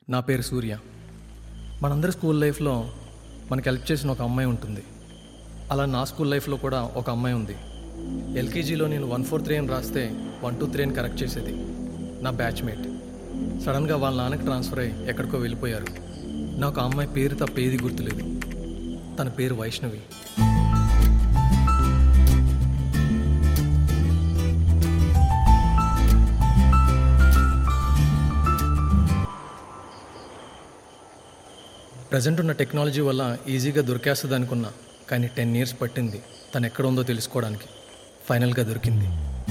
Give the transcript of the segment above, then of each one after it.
నా పేరు సూర్య. మనందరి స్కూల్ లైఫ్లో మనకి హెల్ప్ చేసిన ఒక అమ్మాయి ఉంటుంది. అలా నా స్కూల్ లైఫ్లో కూడా ఒక అమ్మాయి ఉంది. ఎల్కేజీలో నేను 143 అని రాస్తే 123 అని కరెక్ట్ చేసేది. నా బ్యాచ్మేట్ సడన్గా వాళ్ళ నాన్నకి ట్రాన్స్ఫర్ అయ్యి ఎక్కడికో వెళ్ళిపోయారు. నాకు ఆ అమ్మాయి పేరు తప్ప ఏది గుర్తులేదు. తన పేరు వైష్ణవి. ప్రజెంట్ ఉన్న టెక్నాలజీ వల్ల ఈజీగా దొరికేస్తుంది అనుకున్నా, కానీ 10 years పట్టింది తను ఎక్కడ ఉందో తెలుసుకోవడానికి. ఫైనల్గా దొరికింది.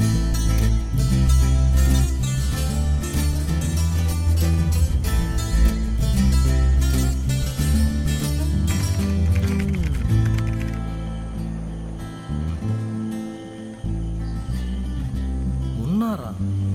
ఉన్నారా?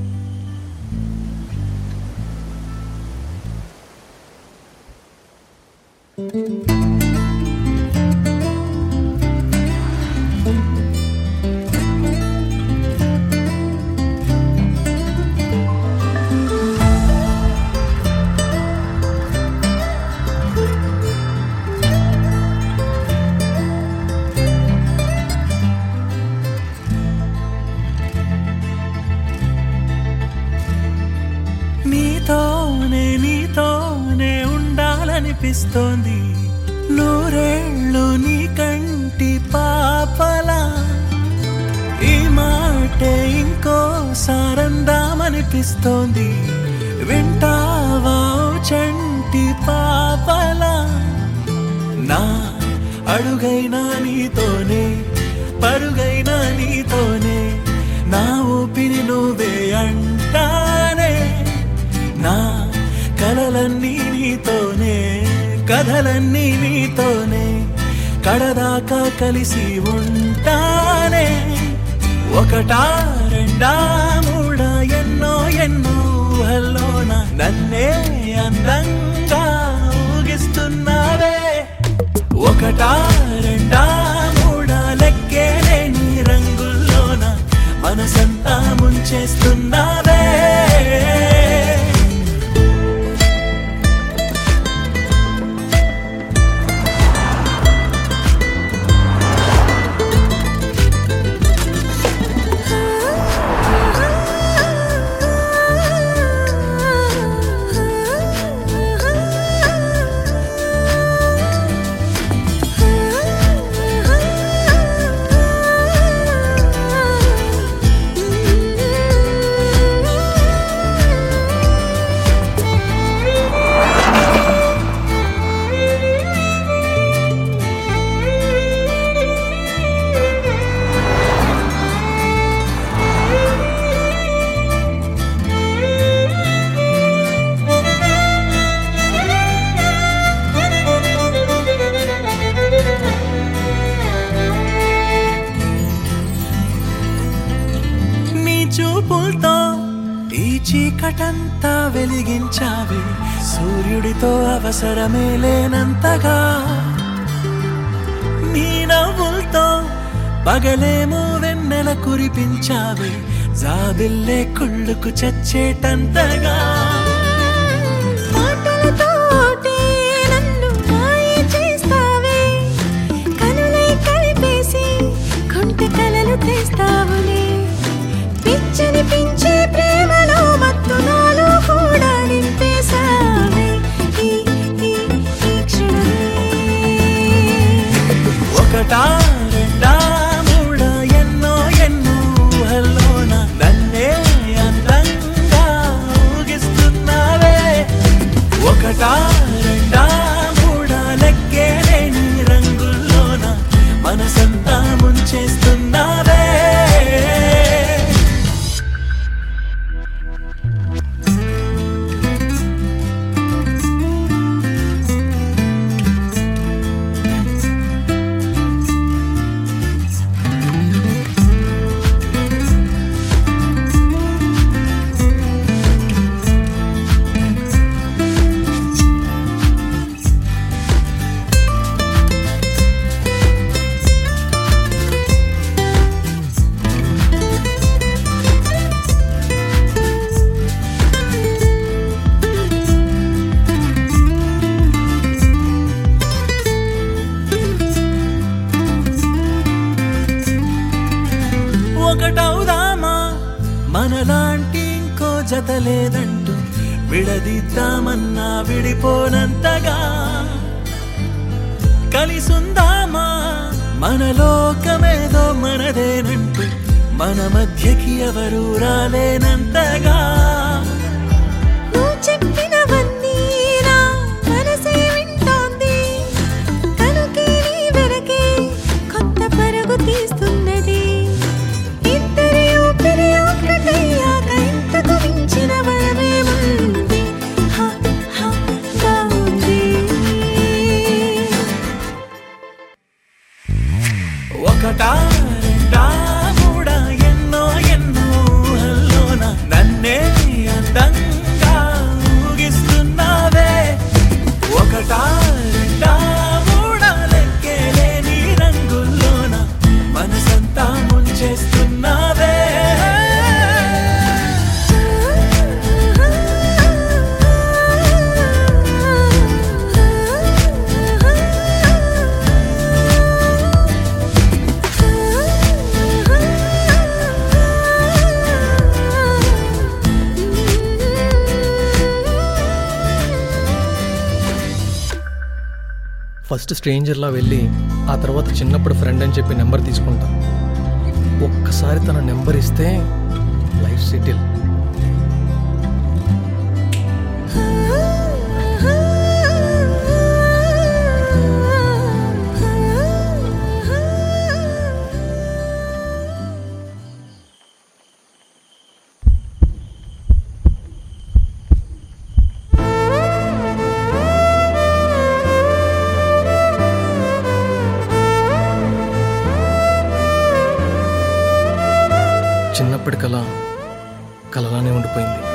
నీతోనే ఉండాలనిపిస్తోంది. నూరేళ్ళు నీ కంటి పాపలా ఈ మాటే ఇంకోసారందామనిపిస్తోంది. వింటావా చంటి పాపలా? నా అడుగైనా నీతోనే, పరుగైనా నీతోనే, నా ఊపిరి నువ్వే అంటానే. నా కలలన్నీ నీతోనే, కథలన్నీ నీతోనే, కడదాకా కలిసి ఉంటానే. ఒకటా రెండా మూడా ఎన్నో ఎన్నో ఊహల్లోన నన్నే అందంగా ఊగిస్తున్నావే. ఒకటా రెండా మూడా లెక్కే లేని రంగుల్లోన మనసంతా ముంచేస్తున్నావే. చూపులతో ఈ చీకటంతా వెలిగించావే. సూర్యుడితో అవసరమే లేనంతగా నీ నవ్వులతో పగలేమో వెన్నెల కురిపించావే. జాబిల్లే కుళ్ళుకు చచ్చేటంతగా పిచ్చనిపించే ప్రేమలో మత్తు నాలో కూడా నింపేశావే ఈ క్షణమే. ఒకటా రెండా మూడా ఎన్నో ఎన్నో ఊహల్లోన నన్నే అందంగా ఊగిస్తున్నా. జత లేదంటూ విడదీద్దామన్నా విడిపోనంతగా కలిసుందామా మన లోకమేదో మనదేనంటూ మన మధ్యకి ఎవరు రాలేనంతగా నువ్వు చెప్పినవన్నీ నా మనసే వింటోంది కనుకే నీ వెనకే కొత్త పరుగు తీస్తున్నది ఇద్దరి ఊపిరి ఒక్కటయ్యాక ఇంతకు మించిన వరమేముంది హా హా బాగుంది ఒకటా రెండా మూడా ఎన్నో ఎన్నో ఊహల్లోన నన్నే అందంగా ఊగిస్తున్నావే ఒకటా రెండా మూడా లెక్కేలేని రంగుల్లోన మనసంతా ముంచేస్తున్నావే ఫస్ట్ స్ట్రేంజర్లా వెళ్ళి ఆ తర్వాత చిన్నప్పుడు ఫ్రెండ్ అని చెప్పి నెంబర్ తీసుకుంటా. ఒక్కసారి తన నెంబర్ ఇస్తే లైఫ్ సెటిల్. చిన్నప్పటి కళ కలలానే ఉండిపోయింది.